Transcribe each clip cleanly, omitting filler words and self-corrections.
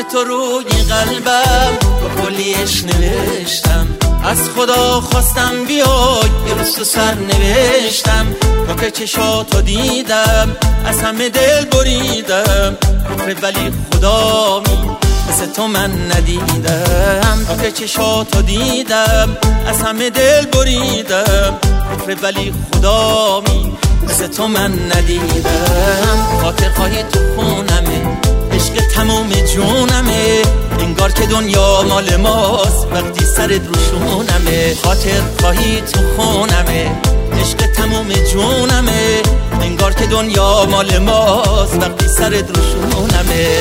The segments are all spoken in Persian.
تو روی قلبم با کلیش نوشتم، از خدا خواستم بیای یه روز تو سر نوشتم. تا که چشاتو دیدم از همه دل بریدم، ولی خدا مثل تو من ندیدم. تا که چشاتو دیدم از همه دل بریدم، ولی خدا مثل تو من ندیدم. خاطر خواهی تو خونمه، عشق تموم جونمه، انگار که دنیا مال ماست وقتی سرت روشونمه. خاطر خواهی تو خونمه، عشق تموم جونمه، انگار که دنیا مال ماست وقتی سرت روشونمه.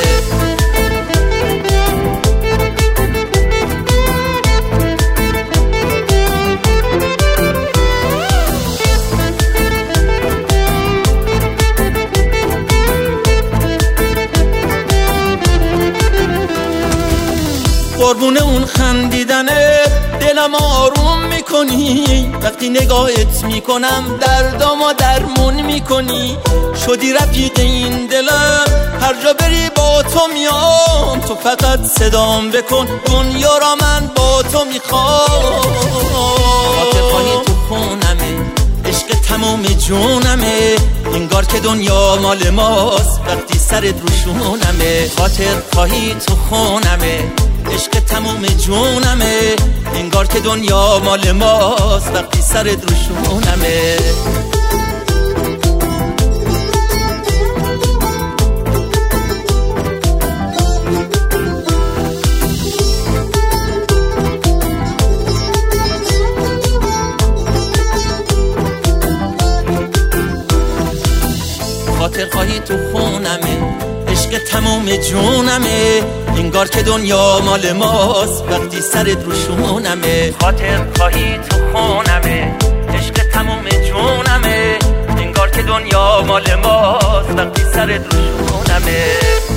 قربون اون خندیدنه دلم آروم میکنی، وقتی نگاهت میکنم دردامو درمون میکنی. شدی رفیق این دلم، هر جا بری با تو میام، تو فقط صدام بکن دنیا را من با تو میخوام. خاطر خواهی تو خونمه، عشق تموم جونمه، انگار که دنیا مال ماست وقتی سرت روشونمه. خاطر خواهی تو خونمه، عشق تموم جونمه، انگار که دنیا مال ماست وقتی سرت روشونمه. خاطر خواهی تو خونمه، عشق تموم جونمه، انگار که دنیا مال ماست وقتی سرت روشونمه. خاطر خواهی تو خونمه، عشق تموم جونمه، انگار که دنیا مال ماست وقتی سرت روشونمه.